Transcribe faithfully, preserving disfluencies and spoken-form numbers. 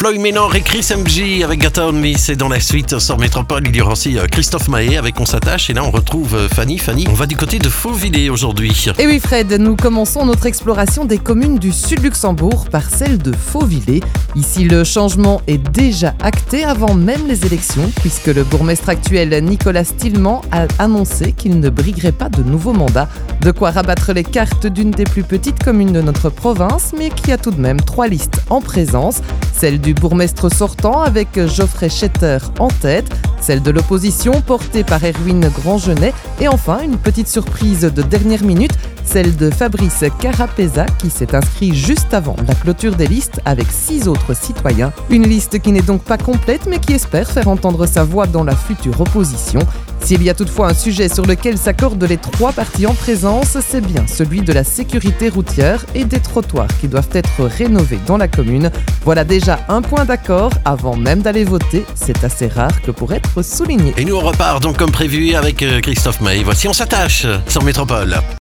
Floyd Ménor et Chris M J avec Gata Only, c'est dans la suite sur Métropole. Il y aura aussi Christophe Maé avec On s'attache. Et là, on retrouve Fanny. Fanny, on va du côté de Fauvillers aujourd'hui. Et oui, Fred, nous commençons notre exploration des communes du Sud-Luxembourg par celle de Fauvillers. Ici, le changement est déjà acté avant même les élections, puisque le bourgmestre actuel, Nicolas Stillman, a annoncé qu'il ne briguerait pas de nouveau mandat. De quoi rabattre les cartes d'une des plus petites communes de notre province, mais qui a tout de même trois listes en présence. Celle du bourgmestre sortant avec Geoffrey Schetter en tête, celle de l'opposition portée par Erwin Grandgenet et enfin une petite surprise de dernière minute, celle de Fabrice Carapeza qui s'est inscrit juste avant la clôture des listes avec six autres citoyens. Une liste qui n'est donc pas complète mais qui espère faire entendre sa voix dans la future opposition. S'il y a toutefois un sujet sur lequel s'accordent les trois partis en présence, c'est bien celui de la sécurité routière et des trottoirs qui doivent être rénovés dans la commune. Voilà déjà un point d'accord avant même d'aller voter. C'est assez rare que pour être souligné. Et nous on repart donc comme prévu avec Christophe Maé. Voici On s'attache sur Métropole.